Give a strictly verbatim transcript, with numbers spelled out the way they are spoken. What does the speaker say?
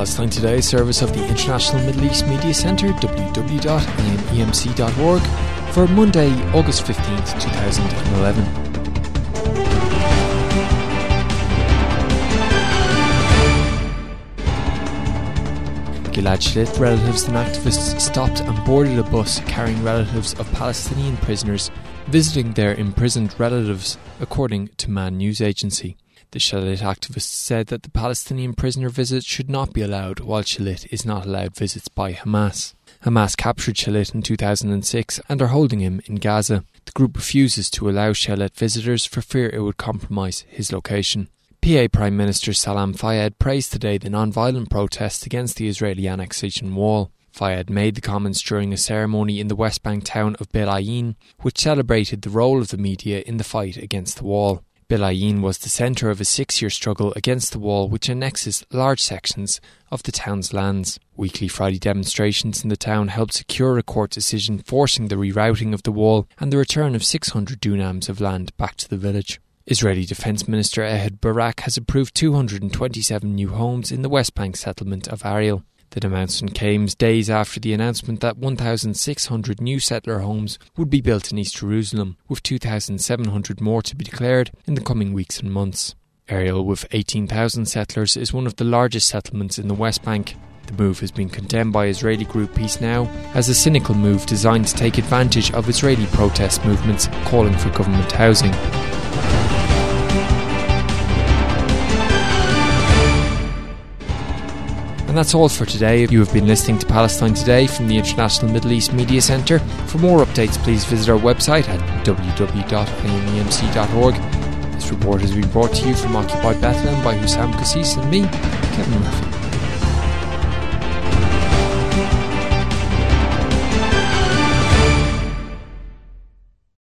Palestine Today service of the International Middle East Media Centre, w w w dot i m e m c dot org, for Monday, August fifteenth, twenty eleven. Gilad Shalit relatives and activists stopped and boarded a bus carrying relatives of Palestinian prisoners visiting their imprisoned relatives, according to Man News Agency. The Shalit activists said that the Palestinian prisoner visits should not be allowed, while Shalit is not allowed visits by Hamas. Hamas captured Shalit in two thousand six and are holding him in Gaza. The group refuses to allow Shalit visitors for fear it would compromise his location. P A Prime Minister Salam Fayyad praised today the non-violent protests against the Israeli annexation wall. Fayyad made the comments during a ceremony in the West Bank town of Belayeen, which celebrated the role of the media in the fight against the wall. Belayeen was the centre of a six-year struggle against the wall, which annexes large sections of the town's lands. Weekly Friday demonstrations in the town helped secure a court decision forcing the rerouting of the wall and the return of six hundred dunams of land back to the village. Israeli Defence Minister Ehud Barak has approved two hundred twenty-seven new homes in the West Bank settlement of Ariel. The announcement came days after the announcement that one thousand six hundred new settler homes would be built in East Jerusalem, with two thousand seven hundred more to be declared in the coming weeks and months. Ariel, with eighteen thousand settlers, is one of the largest settlements in the West Bank. The move has been condemned by Israeli group Peace Now as a cynical move designed to take advantage of Israeli protest movements calling for government housing. And that's all for today. You have been listening to Palestine Today from the International Middle East Media Centre. For more updates, please visit our website at w w w dot i m e m c dot org. This report has been brought to you from Occupy Bethlehem by Hussam Kassis and me, Kevin Murphy.